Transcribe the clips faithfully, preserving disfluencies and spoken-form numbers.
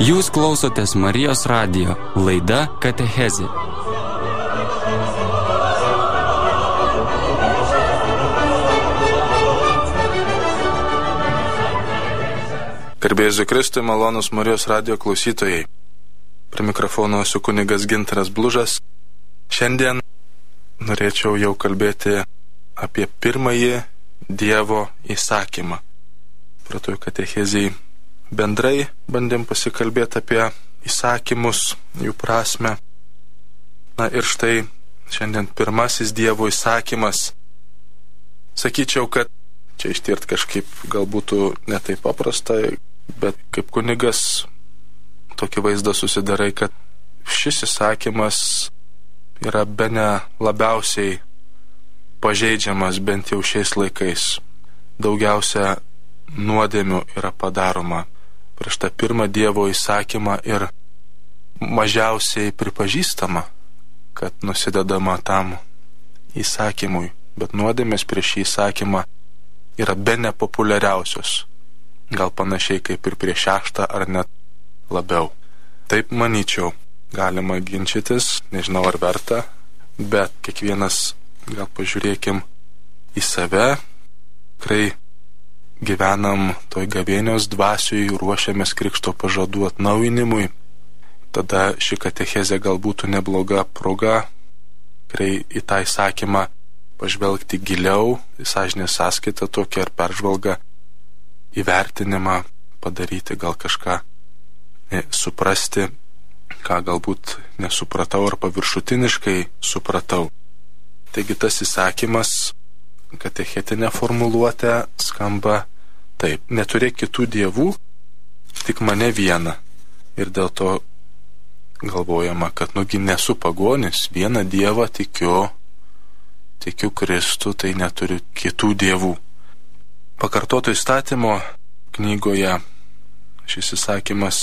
Jūs klausotės Marijos radijo, laida Katechezė. Garbėjai Jėzui Kristui, malonūs Marijos radijo klausytojai. Prie mikrofono esu kunigas Gintaras Blužas. Šiandien norėčiau jau kalbėti apie pirmąjį Dievo įsakymą. Pratoj Katechezijai bendrai bandėm pasikalbėti apie įsakymus, jų prasme. Na ir štai šiandien pirmasis Dievo įsakymas. Sakyčiau, kad čia ištirt kažkaip gal būtų ne taip paprasta, bet kaip kunigas tokį vaizdą susidarai, kad šis įsakymas yra bene labiausiai pažeidžiamas bent jau šiais laikais. Daugiausia nuodėmių yra padaroma prieš tą pirmą Dievo įsakymą ir mažiausiai pripažįstama, kad nusidedama tam įsakymui. Bet nuodėmės prieš šį įsakymą yra bene populiariausios. Gal panašiai kaip ir prieš šeštą ar net labiau. Taip manyčiau, galima ginčytis, nežinau ar verta, bet kiekvienas gal pažiūrėkim į save. Tikrai gyvenam toj gavėnios dvasioj, ruošiamės krikšto pažadų atnaujinimui. Tada ši katechezė gal būtų nebloga proga tikrai į tą įsakymą pažvelgti giliau, į sąžinės sąskaitą tokią ar peržvalgą, įvertinimą padaryti, gal kažką suprasti, ką galbūt nesupratau ar paviršutiniškai supratau. Taigi tas įsakymas, katechetinė formuluotė skamba taip: neturėk kitų dievų, tik mane vieną. Ir dėl to galvojama, kad nugi nesu pagonis, vieną dievą tikiu, tikiu Kristų, tai neturiu kitų dievų. Pakartoto įstatymo knygoje šis įsakymas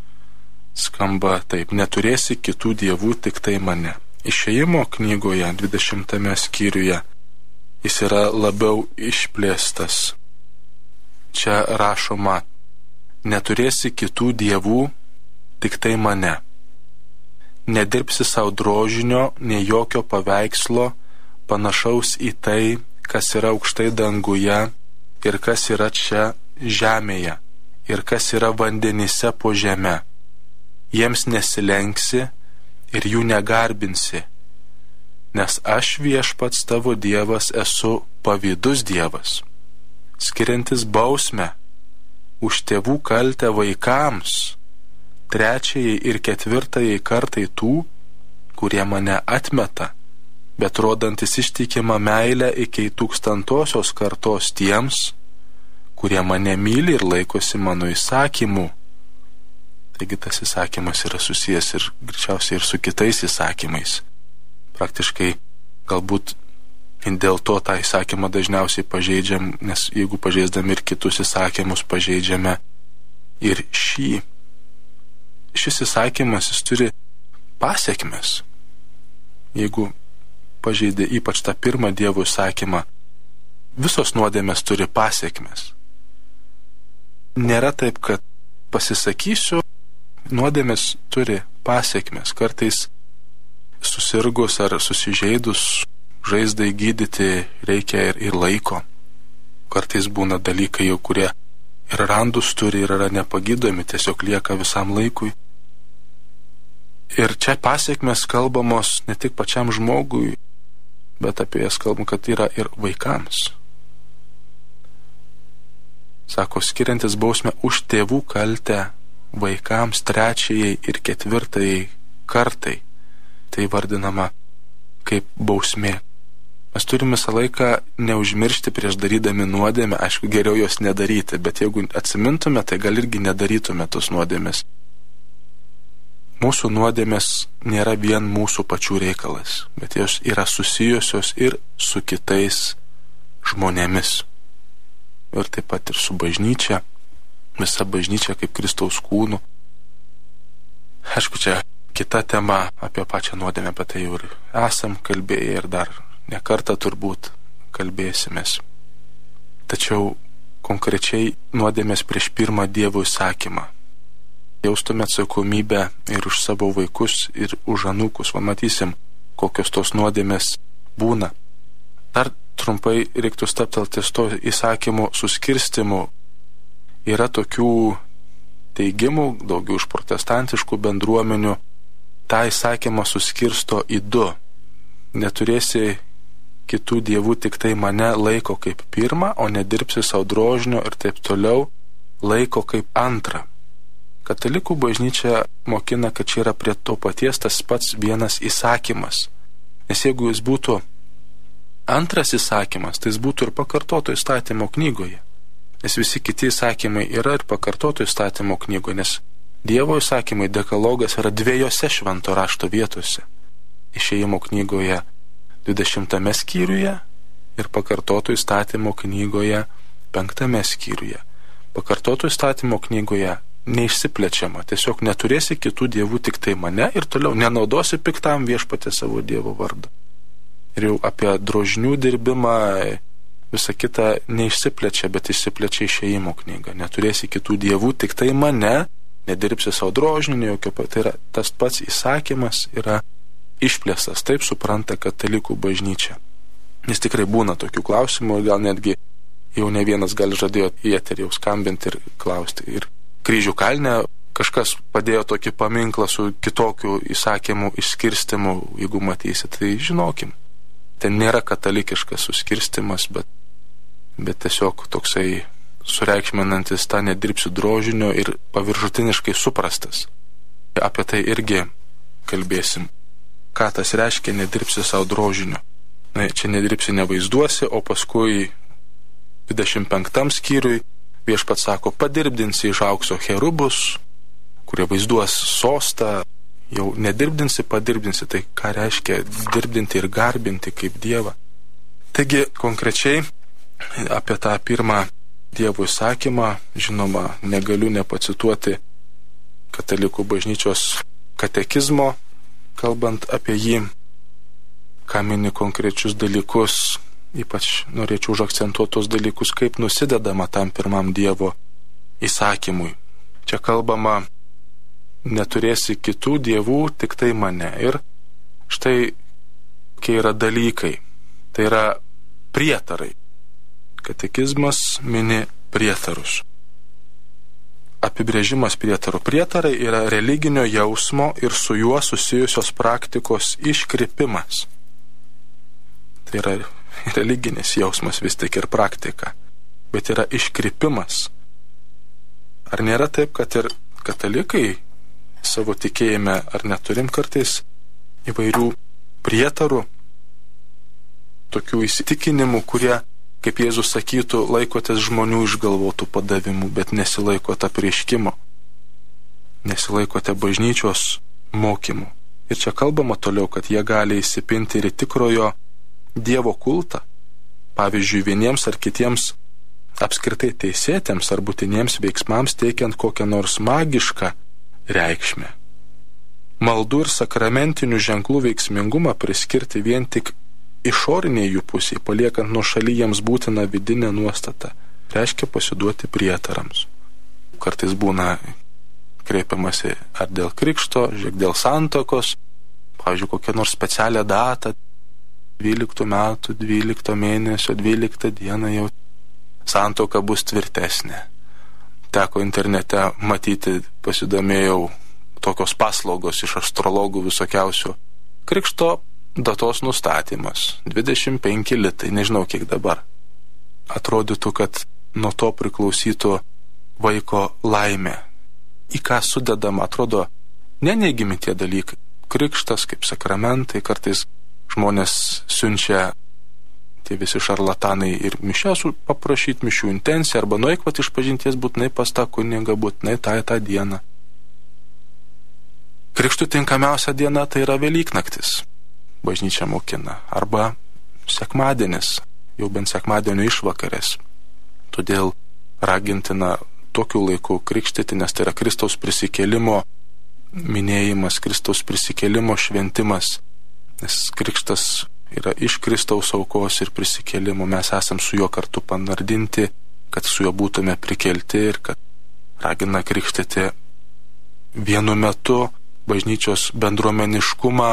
skamba taip: neturėsi kitų dievų, tik tai mane. Išėjimo knygoje dvidešimtame skyriuje jis yra labiau išplėstas. Čia rašoma: neturėsi kitų dievų, tik tai mane. Nedirbsi savo drožinio, nei jokio paveikslo panašaus į tai, kas yra aukštai danguje ir kas yra čia žemėje ir kas yra vandenyse po žeme. Jiems nesilenksi ir jų negarbinsi, nes aš Viešpats tavo Dievas esu pavydus Dievas, skiriantis bausmę už tėvų kaltę vaikams, trečiajai ir ketvirtajai kartai tų, kurie mane atmeta, bet rodantis ištikimą meilę iki tūkstantosios kartos tiems, kurie mane myli ir laikosi mano įsakymų. Taigi tas įsakymas yra susijęs ir greičiausiai ir su kitais įsakymais. Praktiškai galbūt dėl to tą įsakymą dažniausiai pažeidžiam, nes jeigu pažeisdami ir kitus įsakymus pažeidžiame ir šį. Šis įsakymas jis turi pasekmes. Jeigu pažeidė ypač tą pirmą Dievo įsakymą, visos nuodėmės turi pasekmes. Nėra taip, kad pasisakysiu, nuodėmės turi pasekmes. Kartais susirgus ar susižeidus žaizdai gydyti reikia ir, ir laiko. Kartais būna dalykai jau, kurie ir randus turi ir yra nepagydomi, tiesiog lieka visam laikui. Ir čia pasekmes kalbamos ne tik pačiam žmogui, bet apie jas kalbam, kad yra ir vaikams. Sako, skiriantis bausmę už tėvų kaltę vaikams trečiajai ir ketvirtajai kartai. Tai vardinama kaip bausmė. Mes turime visą laiką neužmiršti prieš darydami nuodėmę, aišku, geriau jos nedaryti, bet jeigu atsimintume, tai gal irgi nedarytume tos nuodėmės. Mūsų nuodėmės nėra vien mūsų pačių reikalas, bet jos yra susijusios ir su kitais žmonėmis. Ir taip pat ir su bažnyčia, visa bažnyčia kaip Kristaus kūnu. Aišku, čia kita tema apie pačią nuodėmę, apie tai jau ir esam kalbėję ir dar ne kartą turbūt kalbėsimės. Tačiau konkrečiai nuodėmės prieš pirmą Dievo įsakymą. jaustume atsakomybę ir už savo vaikus, ir už anūkus. Va matysim, kokios tos nuodėmės būna. Dar trumpai reiktų stabtelti ties to įsakymų suskirstimu. Yra tokių teigimų, daugiau iš protestantiškų bendruomenių, tą įsakymą suskirsto į du. Neturėsi kitų dievų, tik tai mane laiko kaip pirmą, o nedirbsi savo drožinio ir taip toliau laiko kaip antrą. Katalikų bažnyčia mokina, kad čia yra prie to paties tas pats vienas įsakymas. Nes jeigu jis būtų antras įsakymas, tai jis būtų ir pakartoto įstatymo knygoje. Nes visi kiti įsakymai yra ir pakartoto įstatymo knygoje, nes Dievo įsakymai, dekalogas yra dviejose švento rašto vietose. Išėjimo knygoje dvidešimtame skyriuje ir pakartoto įstatymo knygoje penktame skyriuje. Pakartoto įstatymo knygoje neišsiplečiama, tiesiog neturėsi kitų dievų, tik tai mane, ir toliau nenaudosi piktam viešpatė savo Dievo vardą. Ir jau apie drožinių dirbimą visa kita neišsiplečia, bet išsiplečia Išėjimo knyga. Neturėsi kitų dievų, tik tai mane, nedirbsi savo drožinių, jokio pat. Tai yra tas pats įsakymas yra išplėstas, taip supranta katalikų bažnyčia. Nes tikrai būna tokių klausimų, gal netgi jau ne vienas gal žadėjo į eterį jau skambinti ir klausti. Ir Kryžių kalne kažkas padėjo tokį paminklą su kitokiu įsakymu išskirstimu, jeigu matysi, tai žinokim. Ten nėra katalikiškas suskirstimas, bet, bet tiesiog toksai sureikšminantis tą nedirbsiu drožinio ir paviršutiniškai suprastas. Apie tai irgi kalbėsim. Ką tas reiškia nedirbsi savo drožinio? Na, čia nedirbsi nevaizduosi, o paskui dvidešimt penktam skyriui viešpats sako, padirbdinsi iš aukso cherubus, kurie vaizduos sostą, jau nedirbdinsi, padirbdinsi. Tai ką reiškia dirbdinti ir garbinti kaip Dievą? Taigi konkrečiai apie tą pirmą Dievo įsakymą, žinoma, negaliu nepacituoti katalikų bažnyčios katekizmo, kalbant apie jį, ką mini konkrečius dalykus, ypač norėčiau užakcentuoti tos dalykus, kaip nusidedama tam pirmam Dievo įsakymui. Čia kalbama, neturėsi kitų dievų, tik tai mane. Ir štai, kai yra dalykai, tai yra prietarai. Katekizmas mini prietarus. Apibrėžimas prietarų. Prietarai yra religinio jausmo ir su juo susijusios praktikos iškrypimas. Tai yra religinis jausmas vis tik ir praktika, bet yra iškrypimas. Ar nėra taip, kad ir katalikai savo tikėjime, ar neturim kartais įvairių prietarų, tokių įsitikinimų, kurie, kaip Jėzus sakytų, laikotės žmonių išgalvotų padavimų, bet nesilaikote apreiškimo, nesilaikote bažnyčios mokymų. Ir čia kalbama toliau, kad jie gali įsipinti ir į tikrojo Dievo kultą, pavyzdžiui, vieniems ar kitiems apskritai teisėtėms ar būtiniems veiksmams teikiant kokią nors magišką reikšmę. Maldų ir sakramentinių ženklų veiksmingumą priskirti vien tik išoriniai jų pusiai, paliekant nuo šaly jiems būtiną vidinę nuostatą, reiškia pasiduoti prietarams. Kartais būna kreipiamasi ar dėl krikšto, žiūrėk dėl santuokos, pavyzdžiui, kokią nors specialią datą, dvyliktų metų, dvylikto mėnesio, dvyliktą dieną jau santuoka bus tvirtesnė. Teko internete matyti, pasidomėjau, tokios paslaugos iš astrologų visokiausių. Krikšto datos nustatymas, dvidešimt penki litai, nežinau kiek dabar. Atrodytų, kad nuo to priklausytų vaiko laimė. Į ką sudedama, atrodo, neneigiami tie dalykai. Krikštas kaip sakramentai, kartais žmonės siunčia tie visi šarlatanai ir mišias paprašyti mišių intenciją, arba nueik vat išpažinties būtinai pas tą kunigą, būtinai tą tą dieną. Krikštų tinkamiausia diena tai yra Velyknaktis, bažnyčia mokina, arba sekmadienis, jau bent sekmadienio išvakarės. Todėl ragintina tokiu laiku krikštyti, nes tai yra Kristaus prisikėlimo minėjimas, Kristaus prisikėlimo šventimas. Nes krikštas yra iš Kristaus aukos ir prisikėlimo, mes esam su juo kartu panardinti, kad su juo būtume prikelti, ir kad ragina krikštyti vienu metu bažnyčios bendruomeniškumą,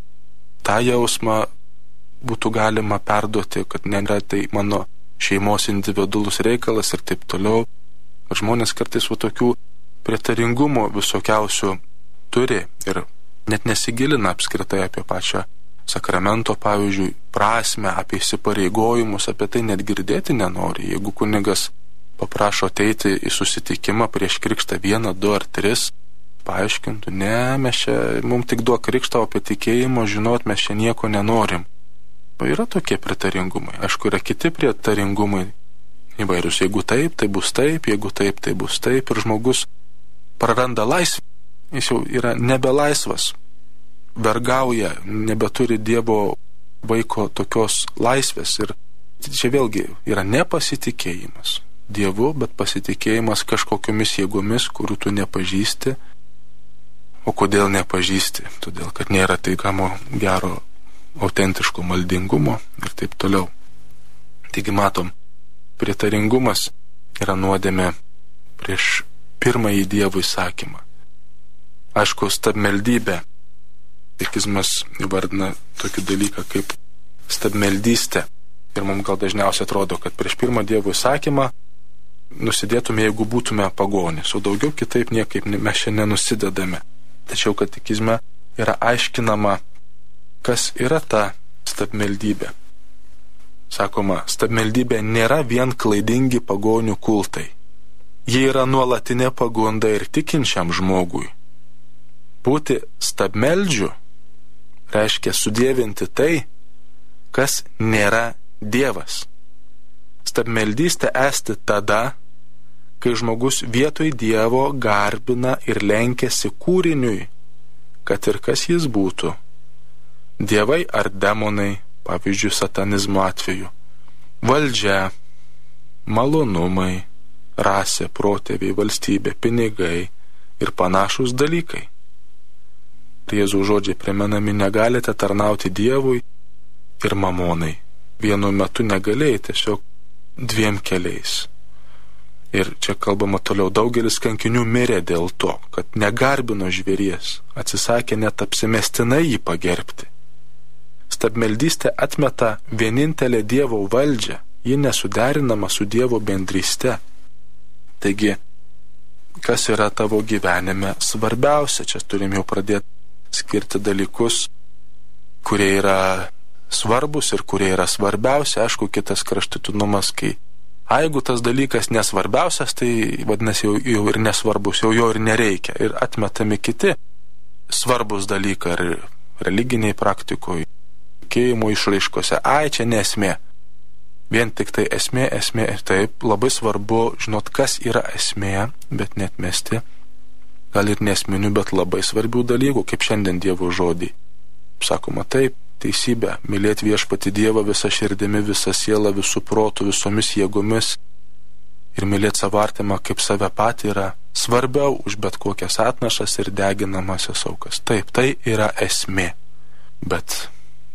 tą jausmą būtų galima perduoti, kad nėra tai mano šeimos individualus reikalas ir taip toliau. Kad žmonės kartais va tokių pritaringumų visokiausių turi ir net nesigilina apskritai apie pačią sakramento, pavyzdžiui, prasme, apie įsipareigojimus, apie tai net girdėti nenori. Jeigu kunigas paprašo ateiti į susitikimą prieš krikštą vieną, du ar tris, paaiškintų, ne, mes čia, mums tik duok krikštą, o apie tikėjimo žinot, mes čia nieko nenorim. O yra tokie pritaringumai. Aišku, yra kiti pritaringumai įvairius. Jeigu taip, tai bus taip, jeigu taip, tai bus taip. Ir žmogus praranda laisvę. Jis jau yra nebelaisvas. Vergauja, nebeturi Dievo vaiko tokios laisvės. Ir čia vėlgi yra nepasitikėjimas Dievu, bet pasitikėjimas kažkokiomis jėgomis, kurių tu nepažįsti. O kodėl nepažįsti? Todėl, kad nėra taikamo gero autentiško maldingumo ir taip toliau. Taigi matom, pritaringumas yra nuodėmė prieš pirmąjį Dievo įsakymą. Aišku, stabmeldybė. Tikizmas įvardina tokį dalyką kaip stabmeldystė. Ir mums gal dažniausiai atrodo, kad prieš pirmą Dievo įsakymą nusidėtume, jeigu būtume pagonys, o daugiau kitaip niekaip mes čia nenusidedame. Tačiau katekizme yra aiškinama, kas yra ta stabmeldybė. Sakoma, stabmeldybė nėra vien klaidingi pagonių kultai. Jie yra nuolatinė pagunda ir tikinčiam žmogui. Būti stabmeldžiu reiškia sudievinti tai, kas nėra Dievas. Stabmeldystė esti tada, kai žmogus vietoj Dievo garbina ir lenkiasi kūriniui, kad ir kas jis būtų. Dievai ar demonai, pavyzdžiui, satanizmo atveju, valdžia, malonumai, rasė, protėviai, valstybė, pinigai ir panašūs dalykai. Jėzaus žodžiai primenami, negalite tarnauti Dievui ir mamonai. Vienu metu negalėjai, tiesiog dviem keliais. Ir čia kalbama toliau, daugelis kankinių mirė dėl to, kad negarbino žvėries, atsisakė net apsimestinai jį pagerbti. Stabmeldystė atmeta vienintelę Dievo valdžią, ji nesuderinama su Dievo bendryste. Taigi, kas yra tavo gyvenime svarbiausia? Čia turim jau pradėti skirti dalykus, kurie yra svarbus ir kurie yra svarbiausia. Aišku, kitas kraštutinumas, kai a, jeigu tas dalykas nesvarbiausias, tai vadinasi jau, jau ir nesvarbus, jau jo ir nereikia. Ir atmetami kiti svarbus dalykai ir religiniai praktikoje, tikėjimo išraiškose. Ai, čia nesmė. Vien tik tai esmė, esmė. Taip, labai svarbu žinot, kas yra esmė, bet net mesti gal ir nesminių, bet labai svarbių dalykų, kaip šiandien Dievo žodį. Sakoma taip, teisybė, mylėti viešpatį Dievą visą širdimi, visą sielą, visų protų, visomis jėgomis ir mylėti savo artimą kaip save patį yra svarbiau už bet kokias atnašas ir deginamasias aukas. Taip, tai yra esmė. Bet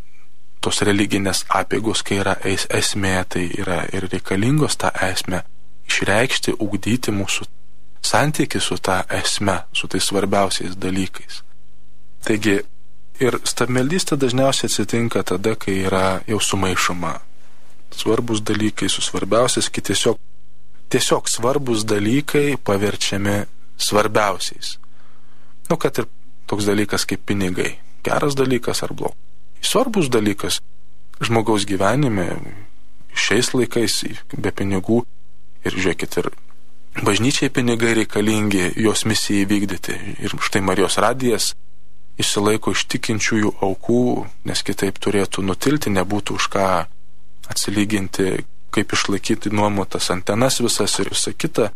tos religinės apeigos, kai yra es, esmė, tai yra ir reikalingos tą esmę išreikšti, ugdyti mūsų santykį su tą esme, su tais svarbiausiais dalykais. Taigi, ir stabmeldystė dažniausiai atsitinka tada, kai yra jau sumaišoma svarbus dalykai su svarbiausiais, kai tiesiog, tiesiog svarbus dalykai paverčiami svarbiausiais. Nu, kad ir toks dalykas kaip pinigai. Geras dalykas ar blogas. Svarbus dalykas žmogaus gyvenime šiais laikais be pinigų. Ir žiūrėkit, ir bažnyčiai pinigai reikalingi jos misijai vykdyti. Ir štai Marijos radijas išsilaiko iš tikinčiųjų aukų, nes kitaip turėtų nutilti, nebūtų už ką atsilyginti, kaip išlaikyti nuomotas antenas visas ir visa kita.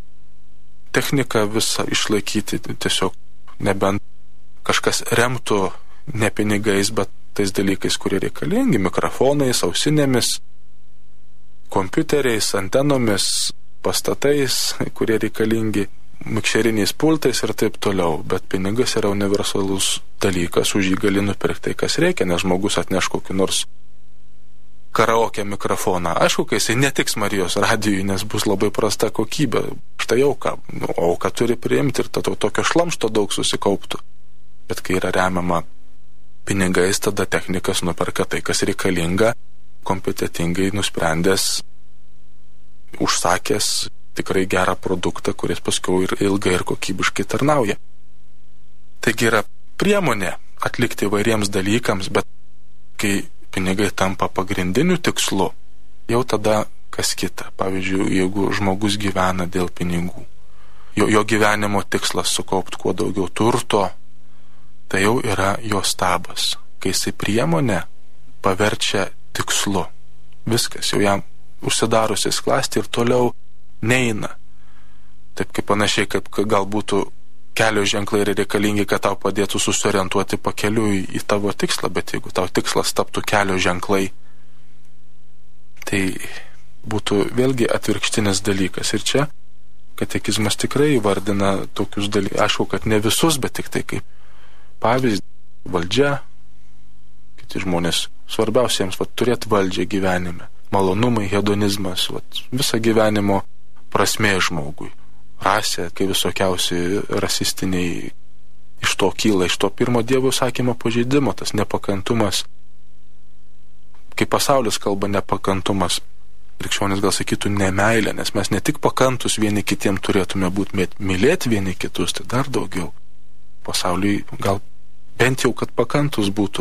Techniką visą išlaikyti, tiesiog nebent kažkas remtų ne pinigais, bet tais dalykais, kurie reikalingi, mikrofonais, ausinėmis, kompiuteriais, antenomis, pastatais, kurie reikalingi, mikšeriniais pultais ir taip toliau. Bet pinigas yra universalus dalykas, už jį gali nupirkti tai, kas reikia, nes žmogus atneš kokį nors karaoke mikrofoną. Aišku, kai jisai netiks Marijos radijui, nes bus labai prasta kokybė. Štai auka. Auka turi priimti ir tada tokio šlamšto daug susikauptų. Bet kai yra remiama pinigais, tada technikas nuperka tai, kas reikalinga, kompetitingai nusprendęs, užsakęs tikrai gerą produktą, kuris paskui ir ilgai ir kokybiškai tarnauja. Taigi yra priemonė atlikti įvairiems dalykams, bet kai pinigai tampa pagrindiniu tikslu, jau tada kas kita. Pavyzdžiui, jeigu žmogus gyvena dėl pinigų, jo, jo gyvenimo tikslas sukaupti kuo daugiau turto, tai jau yra jo stabas. Kai jisai priemonę paverčia tikslu, viskas, jau jam užsidarusi sklasti ir toliau neina. Taip kaip panašiai, kaip gal būtų kelio ženklai yra reikalingi, kad tau padėtų susiorientuoti pakeliui į tavo tikslą, bet jeigu tau tikslas taptų kelio ženklai, tai būtų vėlgi atvirkštinis dalykas. Ir čia katekizmas tikrai įvardina tokius dalykus. Aišku, kad ne visus, bet tik tai kaip pavyzdį. Valdžia, kiti žmonės, svarbiausiems vat, turėti valdžią gyvenime. Malonumai, hedonizmas, vat, visą gyvenimo prasmė žmogui. Rasė, kai visokiausi rasistiniai iš to kyla, iš to pirmo Dievo sakymo pažeidimo, tas nepakantumas. Kai pasaulis kalba nepakantumas, krikščionis gal sakytų nemeilė, nes mes ne tik pakantus vieni kitiem turėtume būti, mylėti vieni kitus, tai dar daugiau. Pasauliui gal bent jau, kad pakantus būtų.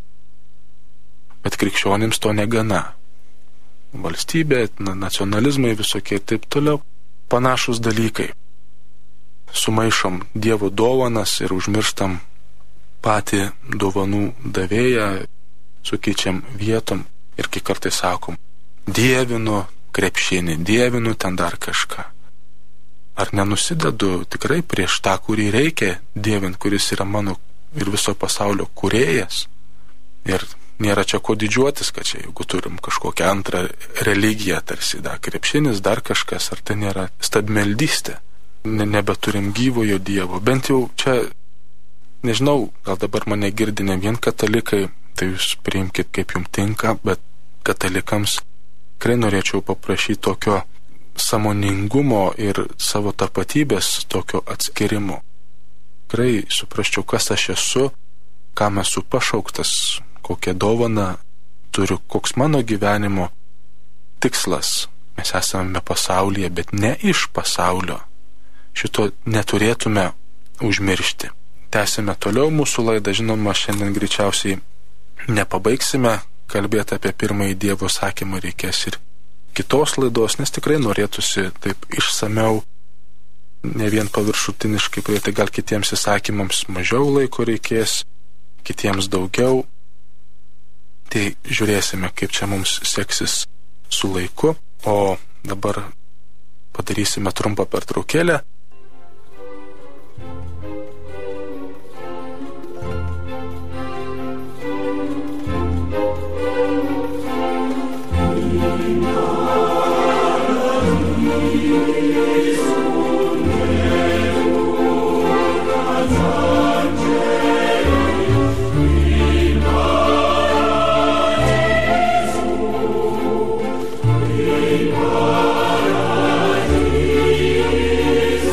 Bet krikščionims to negana. Valstybė, nacionalizmai visokie ir taip toliau. Panašus dalykai. Sumaišom Dievo dovanas ir užmirštam patį dovanų davėją, sukeičiam vietom ir kai kartais sakom, dievinu krepšinį, dievinu ten dar kažką. Ar nenusidedu tikrai prieš tą, kurį reikia dievint, kuris yra mano ir viso pasaulio kūrėjas? Ir nėra čia ko didžiuotis, kad čia jeigu turim kažkokią antrą religiją, tarsi dar krepšinis, dar kažkas, ar tai nėra stabmeldystė. Ne, nebeturim gyvojo Dievo. Bent jau čia, nežinau, gal dabar mane girdi ne vien katalikai, tai jūs priimkit kaip jums tinka, bet katalikams tikrai norėčiau paprašyti tokio sąmoningumo ir savo tapatybės tokio atskirimo. Tikrai suprasčiau, kas aš esu, kam esu pašauktas, kokią dovaną turiu, koks mano gyvenimo tikslas. Mes esame pasaulyje, bet ne iš pasaulio. Šito neturėtume užmiršti. Tęsime toliau mūsų laidą, žinoma, šiandien greičiausiai nepabaigsime kalbėti apie pirmąjį Dievo sakymą, reikės ir kitos laidos, nes tikrai norėtųsi taip išsameu, ne vien paviršutiniškai prieiti, gal kitiems įsakymams mažiau laiko reikės, kitiems daugiau. Tai žiūrėsime, kaip čia mums seksis su laiku, o dabar padarysime trumpą pertraukėlę. Paradis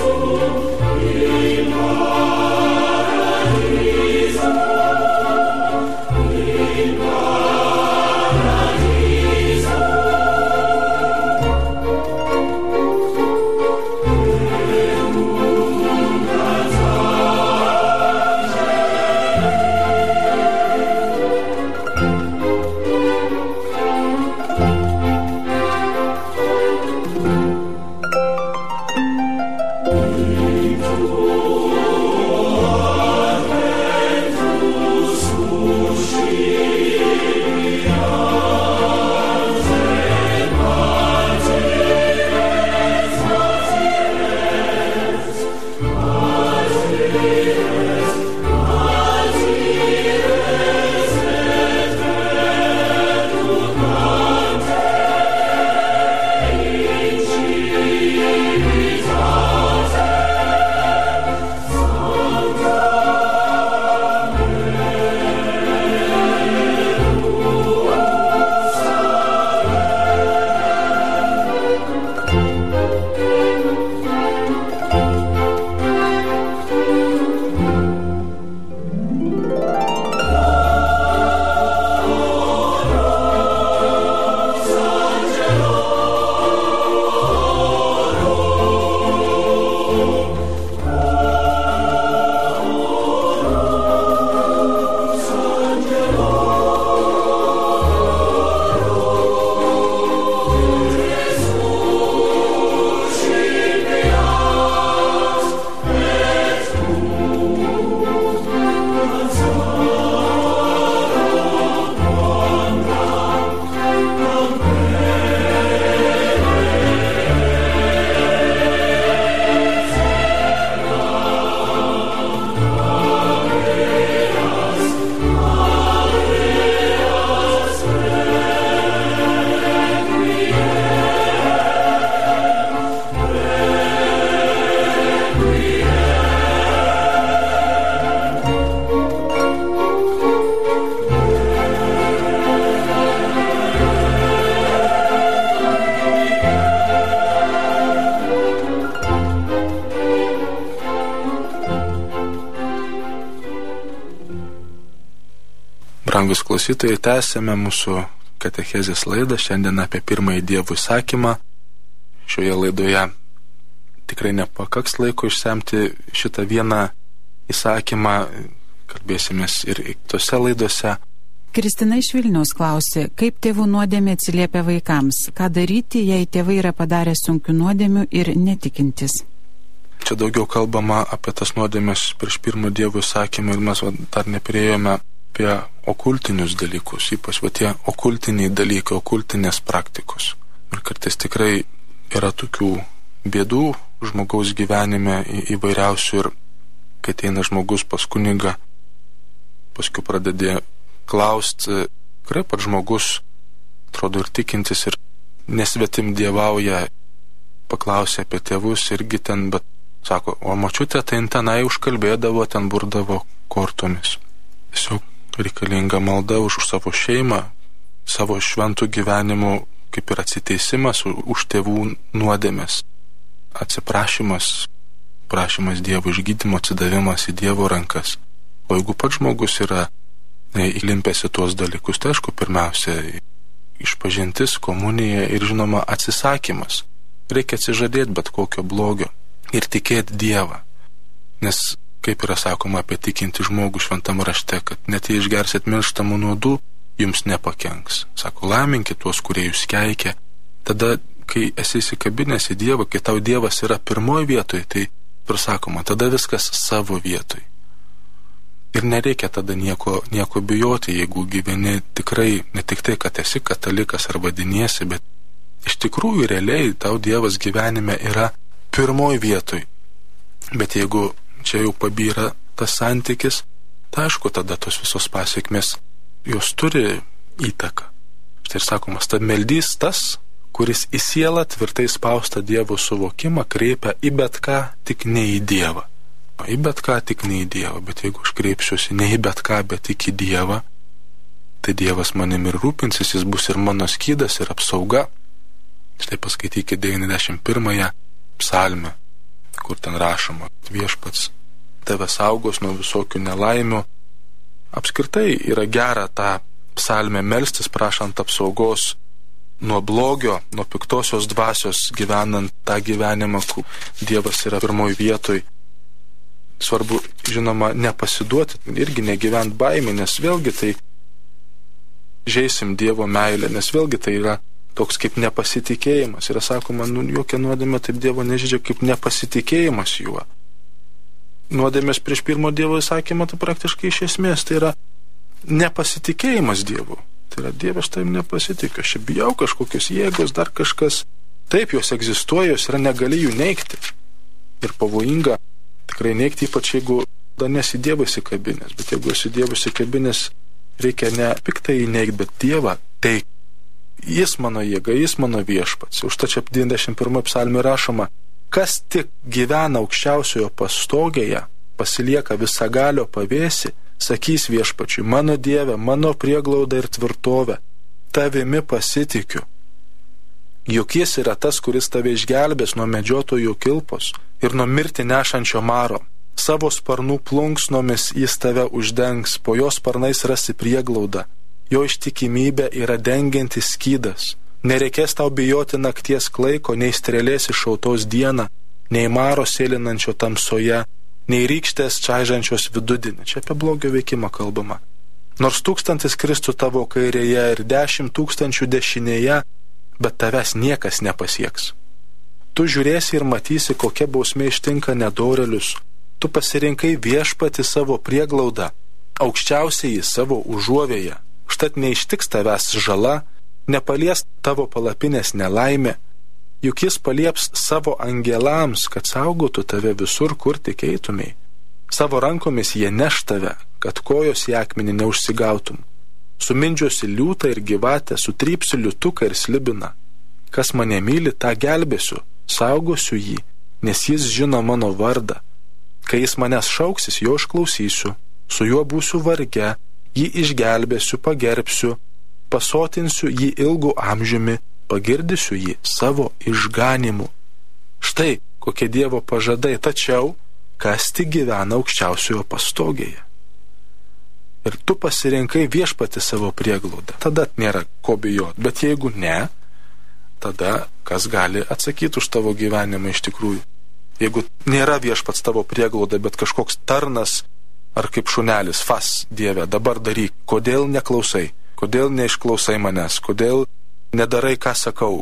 Brangus klausytojai, tęsėme mūsų katechezės laidą šiandien apie pirmąjį Dievo įsakymą. Šioje laidoje tikrai nepakaks laiko išsemti šitą vieną įsakymą, kalbėsimės ir kitose laidose. Kristina iš Vilniaus klausė, kaip tėvų nuodėmė atsiliepia vaikams, ką daryti, jei tėvai yra padarę sunkių nuodėmių ir netikintis. Čia daugiau kalbama apie tas nuodėmės prieš pirmą Dievo įsakymą ir mes va, dar nepriejome apie okultinius dalykus, ypač va tie okultiniai dalykai, okultinės praktikos. Ir kartais tikrai yra tokių bėdų žmogaus gyvenime į, įvairiausių ir kai ateina žmogus pas kunigą, paskui pradedė klausti, tikrai pat žmogus atrodo ir tikintis ir nesvetim dievauja, paklausė apie tėvus irgi ten, bet sako, o močiutė tai tenai užkalbėdavo, ten burdavo kortomis. Tiesiog reikalinga malda už savo šeimą, savo šventų gyvenimų, kaip ir atsiteisimas už tėvų nuodėmes, atsiprašymas, prašymas Dievo išgydymo, atsidavimas į Dievo rankas. O jeigu pats žmogus yra įlimpęs į tuos dalykus, tai aišku, pirmiausia, išpažintis, komunija ir žinoma atsisakymas. Reikia atsižadėti bet kokio blogio ir tikėti Dievą. Nes, kaip yra sakoma apie tikintį žmogų šventam rašte, kad net jei išgersit mirštamų nuodų, jums nepakenks. Sako, laiminkit tuos, kurie jūs keikia. Tada, kai esi įsikabinęs į Dievą, kai tau Dievas yra pirmoje vietoje, tai, ir sakoma, tada viskas savo vietoje. Ir nereikia tada nieko, nieko bijoti, jeigu gyveni tikrai, ne tik tai, kad esi katalikas ar vadiniesi, bet iš tikrųjų realiai tau Dievas gyvenime yra pirmoji vietoj. Bet jeigu čia jau pabyra tas santykis, tai aišku, tada tos visos pasiekmės, jos turi įtaką. Štai ir sakomas, tad meldys tas, kuris į sielą tvirtai spaustą Dievo suvokimą kreipia į bet ką, tik ne į Dievą. Į bet ką, tik ne į Dievą. Bet jeigu aš kreipsiuosi ne į bet ką, bet tik į Dievą, tai Dievas manim ir rūpinsis, jis bus ir mano skydas, ir apsauga. Štai paskaitykite devyniasdešimt pirmąją psalmę, kur ten rašoma, viešpats tave saugos nuo visokių nelaimių. Apskritai yra gera tą psalmę melstis, prašant apsaugos nuo blogio, nuo piktosios dvasios, gyvenant tą gyvenimą, kur Dievas yra pirmoji vietoj. Svarbu, žinoma, nepasiduoti, irgi negyvent baimė, nes vėlgi tai žeisim Dievo meilę, nes vėlgi tai yra toks kaip nepasitikėjimas. Yra sakoma, nu, jokia nuodėmė taip Dievo nežydžia kaip nepasitikėjimas juo. Nuodėmės prieš pirmo Dievo įsakymą, tai praktiškai iš esmės tai yra nepasitikėjimas Dievu. Tai yra, Dievas taip nepasitikiu, aš bijau kažkokios jėgos, dar kažkas. Taip, jos egzistuoja, jos yra, negali jų neigti. Ir pavojinga tikrai neigti, ypač jeigu dar nesi Dievo įsikabinęs. Bet jeigu esi Dievo įsikabinęs, reikia ne piktai neigti, bet Dievą. Tai jis mano jėga, jis mano viešpats. Užtat čia devyniasdešimt pirmoje psalmėje rašoma, kas tik gyvena aukščiausiojo pastogėje, pasilieka visagalio pavėsi, sakys viešpačiui, mano Dieve, mano prieglauda ir tvirtovė, tavimi pasitikiu. Juk jis yra tas, kuris tave išgelbės nuo medžiotojų kilpos ir nuo mirtį nešančio maro. Savo sparnų plunksnomis jis tave uždengs, po jo sparnais rasi prieglaudą. Jo ištikimybė yra dengiantis skydas. Nereikės tau bijoti nakties klaiko, nei strėlės iššautos dieną, nei maro sėlinančio tamsoje, nei rykštės čaižančios vidudienį. Čia apie blogio veikimą kalbama. Nors tūkstantis kristų tavo kairėje ir dešimt tūkstančių dešinėje, bet tavęs niekas nepasieks. Tu žiūrėsi ir matysi, kokia bausmė ištinka nedorelius. Tu pasirinkai viešpati savo prieglaudą, aukščiausiai savo užuovėje. Užtat neištiks tavęs žala, nepalies tavo palapinės nelaimė, juk jis palieps savo angelams, kad saugotų tave visur, kur tik eitumei. Savo rankomis jie neš tave, kad kojos į akmenį neužsigautum. Sumindžiuosi liūtą ir gyvatę, sutrypsiu liūtuką ir slibiną. Kas mane myli, tą gelbėsiu, saugosiu jį, nes jis žino mano vardą. Kai jis manęs šauksis, jo išklausysiu, su juo būsiu varge, jį išgelbėsiu, pagerbsiu, pasotinsiu jį ilgu amžiumi, pagirdysiu jį savo išganimu. Štai kokie Dievo pažadai, tačiau kas tik gyvena aukščiausiojo pastogėje. ir tu pasirinkai viešpatį savo prieglaudą, tada nėra ko bijoti. Bet jeigu ne, tada kas gali atsakyti už tavo gyvenimą iš tikrųjų? Jeigu nėra viešpats tavo prieglauda, bet kažkoks tarnas ar kaip šunelis, fas, Dieve, dabar daryk, kodėl neklausai, kodėl neišklausai manęs, kodėl nedarai, ką sakau,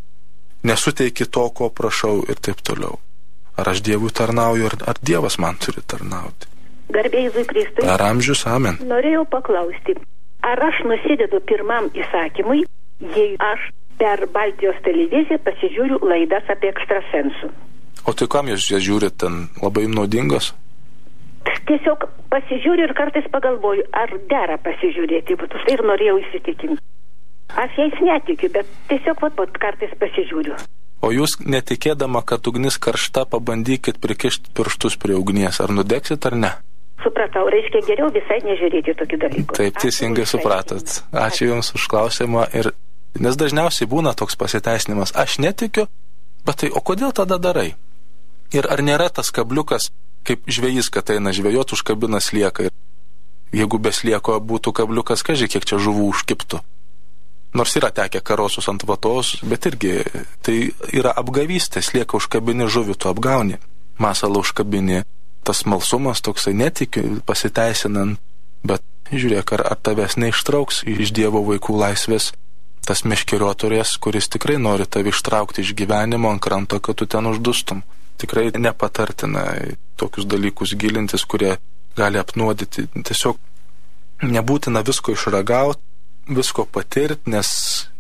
nesuteiki to, ko prašau ir taip toliau. Ar aš Dievui tarnauju, ar, ar Dievas man turi tarnauti? Garbė Jėzui Kristui. Per amžius, amen. Norėjau paklausti, ar aš nusidedu pirmam įsakymui, jei aš per Baltijos televiziją pasižiūriu laidas apie ekstrasensų? O tai kam jūs jas žiūrit, ten labai naudingos? Tiesiog pasižiūriu ir kartais pagalvoju, ar dera pasižiūrėti, bet už tai ir norėjau įsitikinti. Aš jais netikiu, bet tiesiog vat, vat, kartais pasižiūriu. O jūs netikėdama, kad ugnis karšta, pabandykit prikišti pirštus prie ugnies, ar nudegsit ar ne? Supratau, reiškia geriau visai nežiūrėti tokių dalykų. Taip, teisingai supratot. Ačiū Jums už klausimą. Ir, nes dažniausiai būna toks pasiteisinimas, aš netikiu, bet tai o kodėl tada darai? Ir ar nėra tas kabliukas, kaip žvejys, kad eina žvejot, užkabina slieką. Ir jeigu be slieko būtų kabliukas, kažkai kiek čia žuvų užkiptų. Nors yra tekę karosus ant vatos, bet irgi tai yra apgavystė, slieką užkabini, žuvį tu apgauni, masalą užkabini. Tas smalsumas toksai, netikiu, pasiteisinant, bet žiūrėk, ar, ar tavęs neištrauks iš Dievo vaikų laisvės tas meškeriotojas, kuris tikrai nori tave ištraukti iš gyvenimo ant kranto, kad tu ten uždustum. Tikrai nepatartina tokius dalykus gilintis, kurie gali apnuodyti. Tiesiog nebūtina visko išragauti, visko patirti, nes,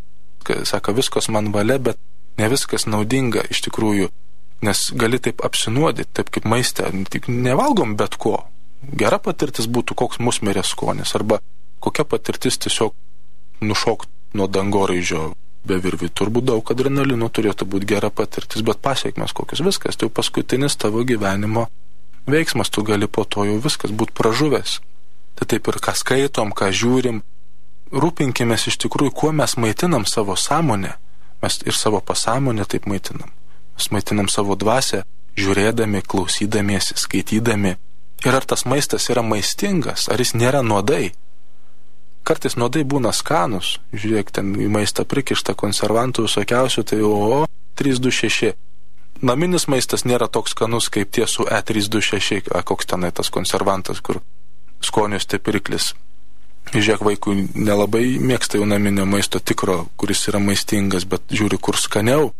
sako, viskas man valia, bet ne viskas naudinga iš tikrųjų. Nes gali taip apsinuodyti, taip kaip maiste, tik nevalgom bet ko. Gera patirtis būtų koks musmirės skonis, arba kokia patirtis tiesiog nušokt nuo dangoraižio be virvių. Turbūt daug adrenalino turėtų būti gera patirtis, bet pasiekmes kokios, viskas, tai jau paskutinis tavo gyvenimo veiksmas, tu gali po to jau viskas būti pražuvęs. Tai taip ir ką skaitom, ką žiūrim, rūpinkimės iš tikrųjų, kuo mes maitinam savo sąmonę, mes ir savo pasąmonę taip maitinam. Mes maitinam savo dvasią, žiūrėdami, klausydamiesi, skaitydami. Ir ar tas maistas yra maistingas, ar jis nėra nuodai. Kartais nuodai būna skanus. Žiūrėk, ten į maistą prikišta konservantų visokiausių, tai o trys du šeši. Naminis maistas nėra toks skanus kaip tie su E trys du šeši, a, koks tenai tas konservantas, kur skonius stipiriklis. Žiūrėk, vaikų nelabai mėgsta jau naminio maisto tikro, kuris yra maistingas, bet žiūri, kur skaniau.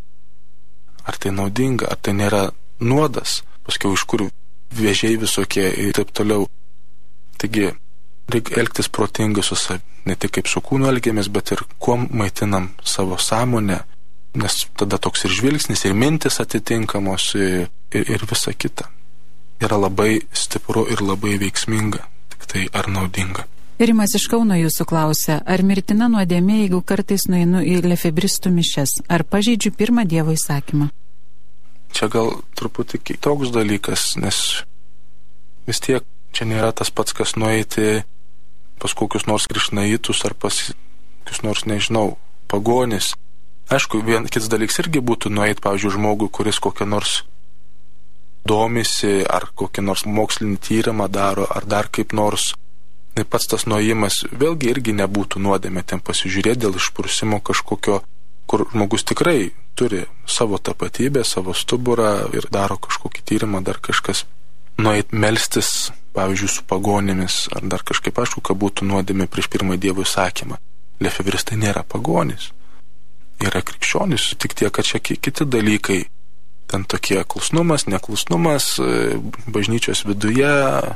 Ar tai naudinga, ar tai nėra nuodas, paskiau iš kur vėžiai visokie ir taip toliau. Taigi, reikia elgtis protingai su savimi, ne tik kaip su kūnu elgiamės, bet ir kuo maitinam savo sąmonę, nes tada toks ir žvilgsnis, ir mintis atitinkamos, ir, ir visa kita. Yra labai stipru ir labai veiksminga, tik tai ar naudinga. Rimas iš Kauno jūsų klausia, ar mirtina nuodėmė, jeigu kartais nueinu į lefebristų mišias, ar pažeidžiu pirmą Dievo įsakymą? Čia gal truputį kitoks dalykas, nes vis tiek čia nėra tas pats, kas nueiti pas kokius nors krišnaitus ar pas kokius nors, nežinau, pagonis. Aišku, vien kits dalykas irgi būtų nueiti, pavyzdžiui, žmogui, kuris kokią nors domisi, ar kokį nors mokslinį tyrimą daro, ar dar kaip nors. Pats tas nuėjimas vėlgi irgi nebūtų nuodėmė ten pasižiūrėti dėl išprusimo kažkokio, kur žmogus tikrai turi savo tapatybę, savo stuburą ir daro kažkokį tyrimą, dar kažkas. Nueit melstis, pavyzdžiui, su pagonėmis, ar dar kažkaip, aišku, kad būtų nuodėmė prieš pirmą Dievo įsakymą. Lefebristai nėra pagonys, yra krikščionys, tik tiek, kad čia kiti dalykai, ten tokie klusnumas, neklusnumas, bažnyčios viduje,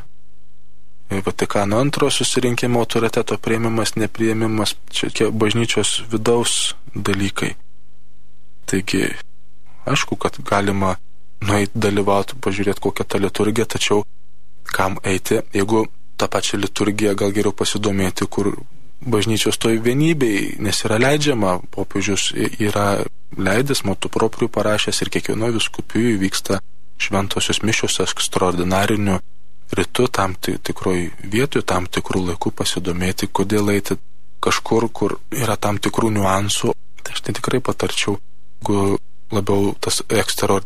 Vatikano antro susirinkimo autoriteto priėmimas, nepriėmimas, čia bažnyčios vidaus dalykai. Taigi, aišku, kad galima nueiti dalyvauti, pažiūrėti kokią tą liturgiją, tačiau kam eiti, jeigu tą pačią liturgiją gal geriau pasidomėti, kur bažnyčios toj vienybei, nes yra leidžiama, popiežius yra leidęs, motu propriu parašęs ir kiekvienoje vyskupijų vyksta šventosios mišios ekstraordinariniu rytu, tam tikroj vietoj, tam tikrų laikų pasidomėti, kodėl eiti kažkur, kur yra tam tikrų niuansų. Tai aš tai tikrai patarčiau, jeigu labiau tas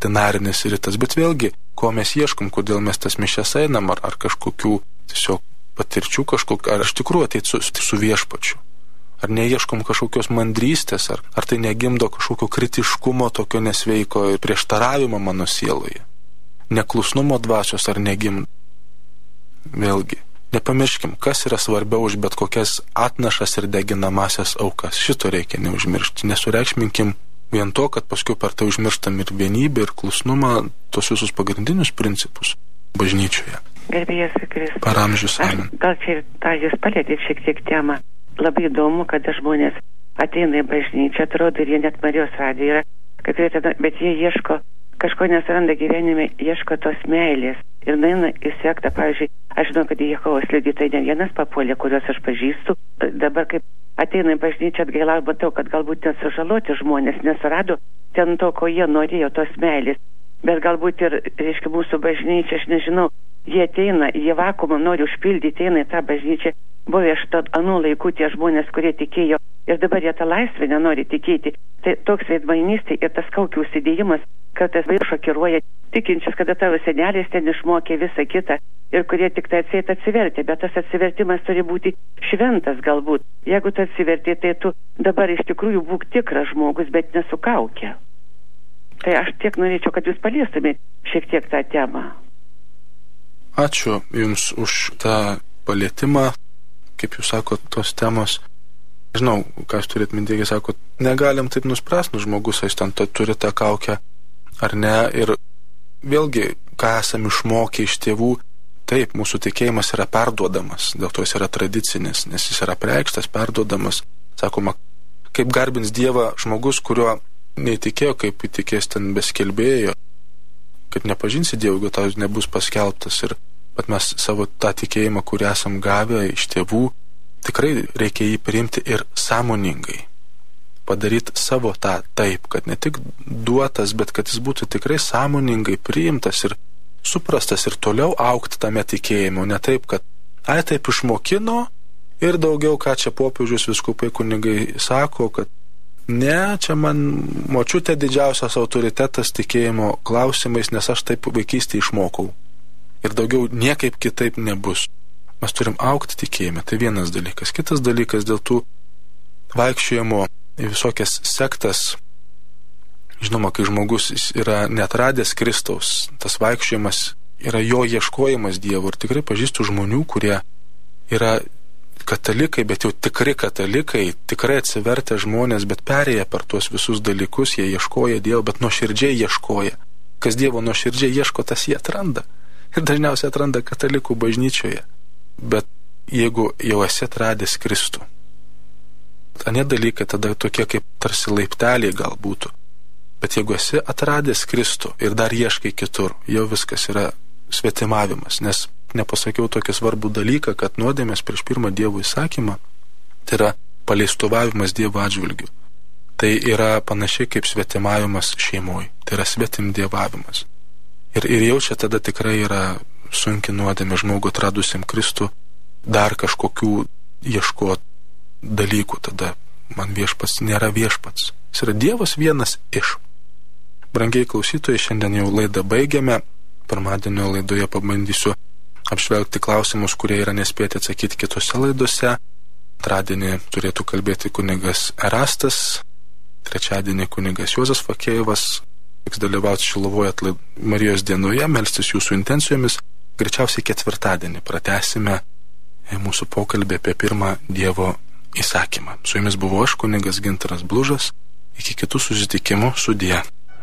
ekstraordinarinis rytas, bet vėlgi, ko mes ieškom, kodėl mes tas mišias einam, ar, ar kažkokių tiesiog patirčių kažkokių, ar iš tikrųjų ateit su, su viešpačiu. Ar neieškom kažkokios mandrystės, ar, ar tai negimdo kažkokio kritiškumo, tokio nesveiko ir prieštaravimo mano sieloje. Neklusnumo dvasios ar negimdo. Vėlgi, nepamirškim, kas yra svarbiau už bet kokias atnašas ir deginamasias aukas. Šito reikia neužmiršti. Nesureikšminkim vien to, kad paskui per tai užmirštam ir vienybę, ir klusnumą, tos visus pagrindinius principus bažnyčioje. Gerbėjas Kristus. Per amžius, amen. Gal čia ir tą jūs palėtėt šiek tiek temą. Labai įdomu, kada žmonės ateina į bažnyčią, atrodo, ir jie net Marijos radijo yra, kad jie tada, bet jie ieško, kažko nesaranda gyvenime, ieško tos meilės. Ir nueina į sektą, pavyzdžiui, aš žinau, kad į Jehovos liudytojai ne vienas papuolė, kuriuos aš pažįstu. Dabar kaip ateina į bažnyčią, atgailau, matau, kad galbūt ten sužaloti žmonės nesurado ten to, ko jie norėjo, tos meilės. Bet galbūt ir, reiškia, mūsų bažnyčia, aš nežinau, jie ateina, jie vakuumą nori užpildyti, eina į tą bažnyčią. Buvo iš to anų laikų tie žmonės, kurie tikėjo ir dabar jie tą laisvę nenori tikėti. Tai toks veidmainystė ir tas kaukių užsidėjimas kartais vai šokiruoja tikinčius, kada tavo senelis ten išmokė visą kitą ir kurie tik tai atseit atsivertė, bet tas atsivertimas turi būti šventas galbūt. Jeigu tu atsivertė, tai tu dabar iš tikrųjų būk tikras žmogus, bet nesukaukia. Tai aš tiek norėčiau, kad jūs paliestumėte šiek tiek tą temą. Ačiū Jums už tą palietimą, kaip Jūs sakot, tos temos. Žinau, ką Jūs turit mintyje, sakot, negalim taip nuspręsti, nu žmogus, jis ten turi tą kaukę ar ne. Ir vėlgi, ką esam išmokę iš tėvų, taip, mūsų tikėjimas yra perduodamas, dėl to jis yra tradicinis, nes jis yra preikštas, perduodamas. Sakoma, kaip garbins Dievą žmogus, kurio neįtikėjo, kaip įtikės ten beskelbėjo, kad nepažinsi Dievą, jeigu tau nebus paskelbtas. Ir pat mes savo tą tikėjimą, kurį esam gavę iš tėvų, tikrai reikia jį priimti ir sąmoningai. Padaryti savo tą taip, kad ne tik duotas, bet kad jis būtų tikrai sąmoningai priimtas ir suprastas ir toliau augti tame tikėjimu. Ne taip, kad ai taip išmokino ir daugiau, ką čia popiežius vyskupai kunigai sako, kad ne, čia man močiutė didžiausias autoritetas tikėjimo klausimais, nes aš taip vaikystėje išmokau. Ir daugiau niekaip kitaip nebus. Mes turim augti tikėjime, tai vienas dalykas. Kitas dalykas dėl tų vaikščiojimo į visokias sektas. Žinoma, kai žmogus yra netradęs Kristaus, tas vaikščiojimas yra jo ieškojimas Dievo. Ir tikrai pažįstu žmonių, kurie yra katalikai, bet jau tikri katalikai, tikrai atsivertę žmonės, bet perėję per tuos visus dalykus, jie ieškoja Dievo, bet nuoširdžiai ieškoja. Kas Dievo nuoširdžiai ieško, tas jie atranda. Ir dažniausiai atranda katalikų bažnyčioje. Bet jeigu jau esi atradęs Kristų, ane dalykai tada tokie kaip tarsi laipteliai gal būtų. Bet jeigu esi atradęs Kristų ir dar ieškai kitur, jau viskas yra svetimavimas. Nes nepasakiau tokį svarbų dalyką, kad nuodėmės prieš pirmą Dievo įsakymą, tai yra paleistuvavimas Dievo atžvilgiu. Tai yra panašiai kaip svetimavimas šeimoje. Tai yra svetimdievavimas. Ir, ir jau čia tada tikrai yra sunki nuodėmė žmogų atradusiam Kristų dar kažkokių ieškot dalykų. Tada man viešpats nėra viešpats. Jis yra Dievas vienas iš. Brangiai klausytojai, šiandien jau laidą baigiame. Pirmadienio laidoje pabandysiu apžvelgti klausimus, kurie yra nespėti atsakyti kitose laidose. Antradienį turėtų kalbėti kunigas Erastas, trečiadienį kunigas Juozas Fakėjevas. Reiks dalyvauti Šiluvoje atlaid... Marijos dienoje, melstis jūsų intencijomis. Greičiausiai ketvirtadienį pratęsime mūsų pokalbį apie pirmą Dievo įsakymą. Su jumis buvo aš, kunigas Gintaras Blužas. Iki kitų susitikimų, sudie.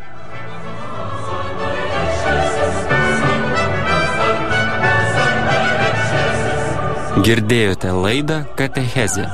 Girdėjote laidą Katechezė.